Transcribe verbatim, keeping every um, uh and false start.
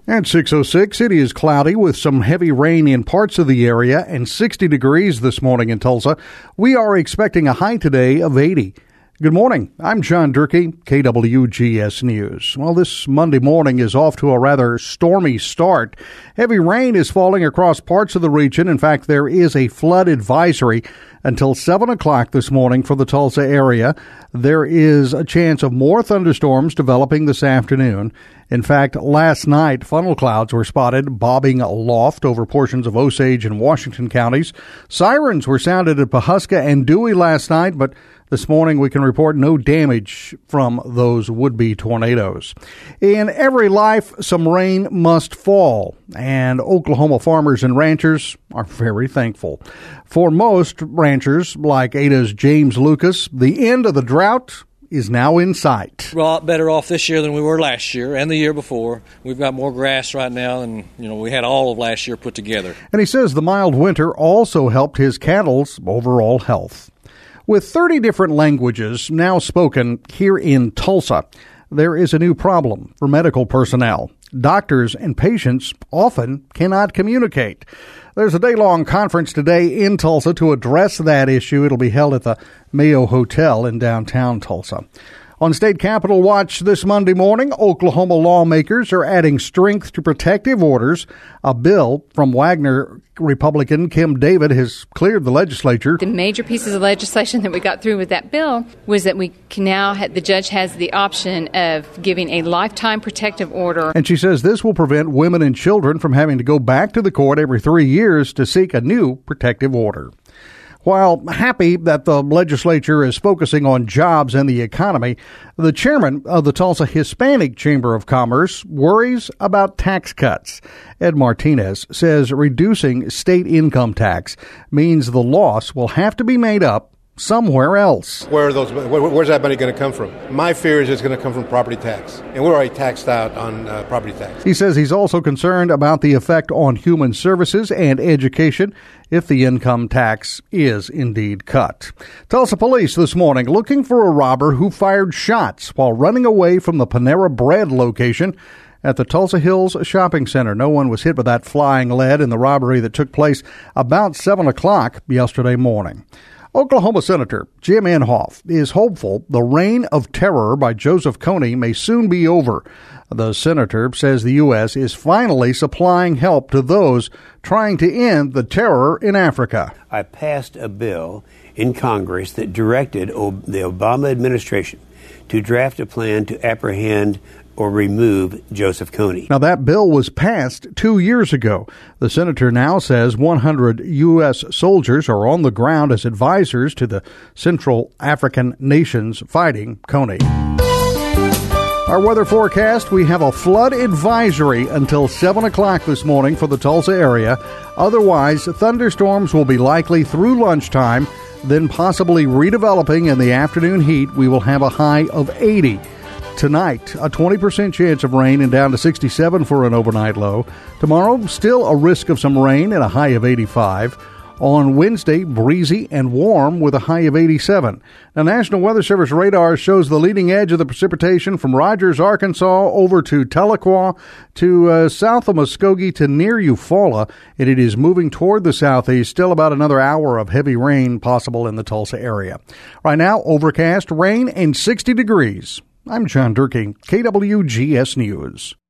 At six oh six, it is cloudy with some heavy rain in parts of the area and sixty degrees this morning in Tulsa. We are expecting a high today of eighty. Good morning. I'm John Durkee, K W G S News. Well, this Monday morning is off to a rather stormy start. Heavy rain is falling across parts of the region. In fact, there is a flood advisory until seven o'clock this morning for the Tulsa area. There is a chance of more thunderstorms developing this afternoon. In fact, last night, funnel clouds were spotted bobbing aloft over portions of Osage and Washington counties. Sirens were sounded at Pawhuska and Dewey last night, but this morning we can report no damage from those would-be tornadoes. In every life, some rain must fall, and Oklahoma farmers and ranchers are very thankful. For most ranchers, like Ada's James Lucas, the end of the drought is now in sight. We're a lot better off this year than we were last year and the year before. We've got more grass right now than you know we had all of last year put together. And he says the mild winter also helped his cattle's overall health. With thirty different languages now spoken here in Tulsa, there is a new problem for medical personnel. Doctors and patients often cannot communicate. There's a day-long conference today in Tulsa to address that issue. It'll be held at the Mayo Hotel in downtown Tulsa. On State Capitol Watch this Monday morning, Oklahoma lawmakers are adding strength to protective orders. A bill from Wagner Republican Kim David has cleared the legislature. The major pieces of legislation that we got through with that bill was that we can now have, the judge has the option of giving a lifetime protective order. And she says this will prevent women and children from having to go back to the court every three years to seek a new protective order. While happy that the legislature is focusing on jobs and the economy, the chairman of the Tulsa Hispanic Chamber of Commerce worries about tax cuts. Ed Martinez says reducing state income tax means the loss will have to be made up somewhere else. Where are those? Where, where's that money going to come from? My fear is it's going to come from property tax, and we're already taxed out on uh, property tax. He says he's also concerned about the effect on human services and education if the income tax is indeed cut. Tulsa police this morning looking for a robber who fired shots while running away from the Panera Bread location at the Tulsa Hills Shopping Center. No one was hit by that flying lead in the robbery that took place about seven o'clock yesterday morning. Oklahoma Senator Jim Inhofe is hopeful the reign of terror by Joseph Kony may soon be over. The senator says the U S is finally supplying help to those trying to end the terror in Africa. I passed a bill in Congress that directed the Obama administration to draft a plan to apprehend or remove Joseph Kony. Now, that bill was passed two years ago. The senator now says one hundred U S soldiers are on the ground as advisors to the Central African nations fighting Kony. Our weather forecast, we have a flood advisory until seven o'clock this morning for the Tulsa area. Otherwise, thunderstorms will be likely through lunchtime, then possibly redeveloping in the afternoon heat. We will have a high of eighty. Tonight, a twenty percent chance of rain and down to sixty-seven for an overnight low. Tomorrow, still a risk of some rain and a high of eighty-five. On Wednesday, breezy and warm with a high of eighty-seven. Now, National Weather Service radar shows the leading edge of the precipitation from Rogers, Arkansas, over to Tahlequah, to uh, south of Muskogee to near Eufaula, and it is moving toward the southeast. Still about another hour of heavy rain possible in the Tulsa area. Right now, overcast, rain, and sixty degrees. I'm John Durkee, K W G S News.